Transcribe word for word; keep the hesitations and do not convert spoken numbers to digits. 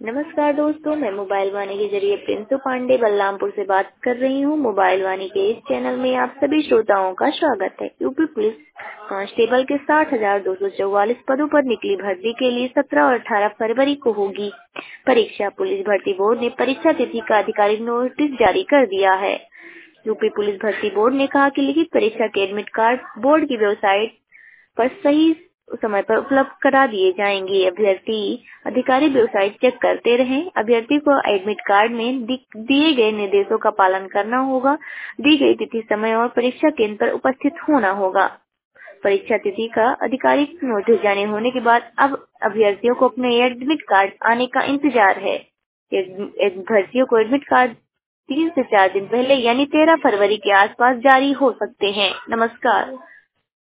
नमस्कार दोस्तों, मैं मोबाइल वाणी के जरिए प्रिंसु पांडे बलरामपुर से बात कर रही हूँ। मोबाइल वाणी के इस चैनल में आप सभी श्रोताओं का स्वागत है। यूपी पुलिस कांस्टेबल के साठ हजार दो सौ चौवालीस पदों पर निकली भर्ती के लिए सत्रह और अठारह फरवरी को होगी परीक्षा। पुलिस भर्ती बोर्ड ने परीक्षा तिथि का आधिकारिक नोटिस जारी कर दिया है। यूपी पुलिस भर्ती बोर्ड ने कहा कि लिखित परीक्षा के एडमिट कार्ड बोर्ड की वेबसाइट पर सही समय पर उपलब्ध करा दिए जाएंगे। अभ्यर्थी अधिकारी वेबसाइट चेक करते रहें। अभ्यर्थी को एडमिट कार्ड में दिए गए निर्देशों का पालन करना होगा। दी गई तिथि, समय और परीक्षा केंद्र पर उपस्थित होना होगा। परीक्षा तिथि का आधिकारिक नोटिस जारी होने के बाद अब अभ्यर्थियों को अपने एडमिट कार्ड आने का इंतजार है। अभ्यर्थियों को एडमिट कार्ड तीन से चार दिन पहले यानी तेरह फरवरी के आसपास जारी हो सकते हैं। नमस्कार।